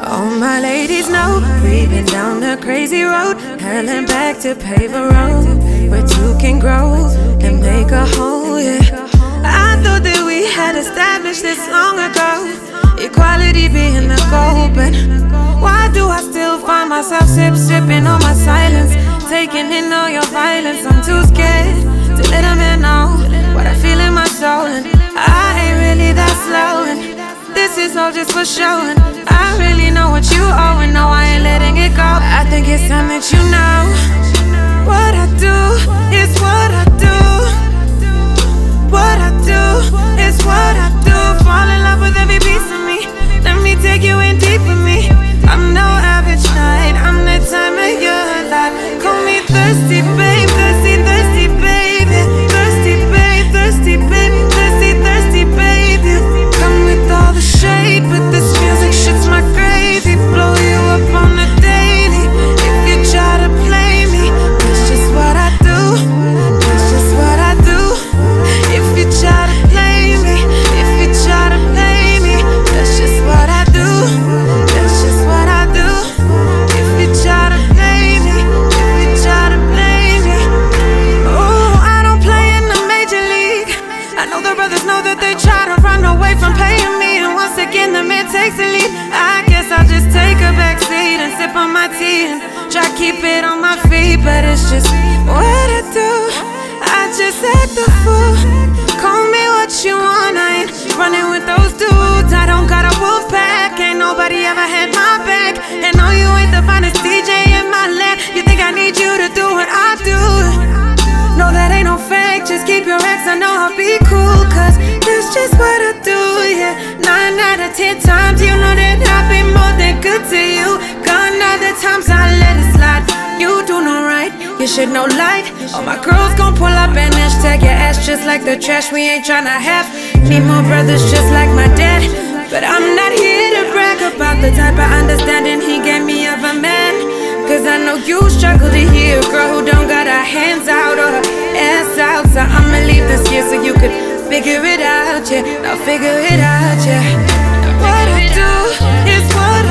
All my ladies know we've been down the crazy road, hurling back to pave a road where two can grow and make a whole, yeah. I thought that we had established this long ago, equality being the goal, but why do I still find myself sipping on my silence, taking in all your violence? I'm too scared to let a man know what I feel in my soul, and I ain't really that slow, and this is all just for showing. I really know what you owe, and no, I ain't letting it go. I think it's time that you know what I do is what I do. What I do is what I do. Fall in love with every piece of me. Let me take you in deep with me. I'm no average night, I'm the time of your life. Call me thirsty, babe, thirsty, thirsty, baby. Thirsty, babe, thirsty, baby, thirsty, thirsty, baby. Come with all the shade, but this music shit's my gravy. Blow you up on the daily. If you try to play me, that's just what I do. That's just what I do. If you try to play me, if you try to play me, that's just what I do. That's just what I do. If you try to play me, if you try to play me. Oh, I don't play in the major league. I know the brothers know that they try to run away from paying me, and once again the man takes the lead. I guess I'll just take a back seat and sip on my tea and try to keep it on my feet, but it's just what I do. I just act the fool. Call me what you want, I ain't running with those dudes. I don't got a wolf pack, ain't nobody ever had my back. And no, you ain't the finest DJ in my land. You think I need you to do what I do? No, that ain't no fake, just keep your ex, I know I'll be cool, cause that's just what I do, yeah. 9 out of 10 times, you know that I've been more than good to you. Gone other times I let it slide. You do no right, you should know light. All my girls gon' pull up and hashtag your ass just like the trash we ain't tryna have. Need more brothers just like my dad, but I'm not here to brag about the type of understanding he gave me of a man. Cause I know you struggle to hear a girl who don't got her hands out or her ass out. So I'ma leave this here so you could figure it out, yeah. Now figure it out, yeah. What I do is what